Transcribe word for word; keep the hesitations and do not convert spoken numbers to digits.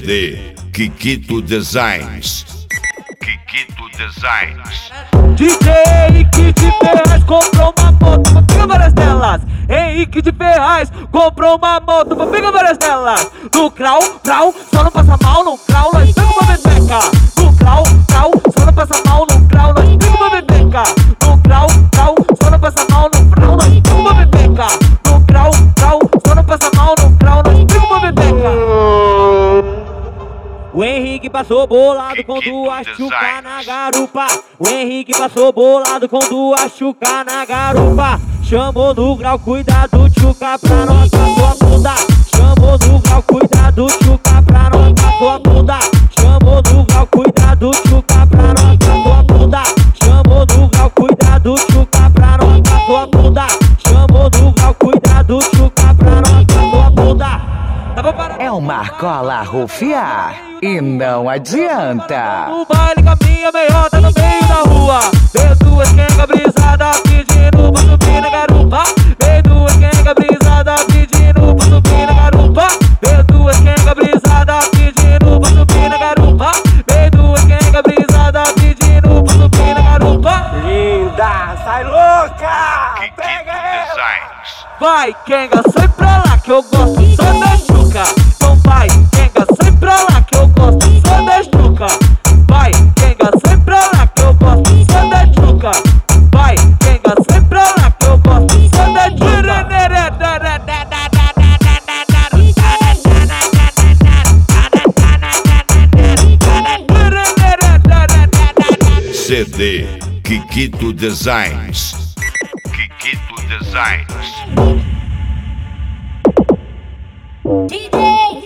D Kikito Designs. Kikito Designs. D J Henrique de Ferraz comprou uma moto pra pegar várias telas. Henrique de Ferraz comprou uma moto pra pegar várias telas. No crau, crau, só não passa mal. No crau, nós pega uma bebeca. No crau, crau, só não passa mal. No crau, nós pega uma bebeca. No crau, crau, só não passa mal. No crau, nós pega uma bebeca. No crau, crau, só não passa mal. No crau, nós pega uma bebeca. O Henrique passou bolado com duas chuca na garupa. O Henrique passou bolado com duas chuca na garupa. Chamou no grau, cuidado, chuca pra nós pra sua bunda. Chamou no grau, cuidado, chuca pra nós pra sua bunda. Chamou no grau, cuidado, chuca pra nós pra sua bunda. Chamou no grau, cuidado, chuca pra nós pra sua bunda. Chamou no grau, cuidado, chuca pra nós pra sua bunda. É uma cola rufiar e não adianta. No baile com a minha meiota no meio da rua. Veio duas quenga brisada pedindo pra subir na garupa. Veio duas quenga brisada pedindo pra subir na garupa. Veio duas quenga brisada pedindo pra subir na garupa. Veio duas quenga brisada pedindo pra subir na garupa. Linda, sai louca! Pega ela! Vai, quenga, sai pra lá que eu gosto só da chuca. Então vai, quenga, sai pra lá que eu gosto só da chuca. Vai, quenga, sai pra lá que eu gosto só da chuca. Vai, quenga, sai pra lá que eu gosto só da chuca. C D Kikito Designs. Kikito Designs. D J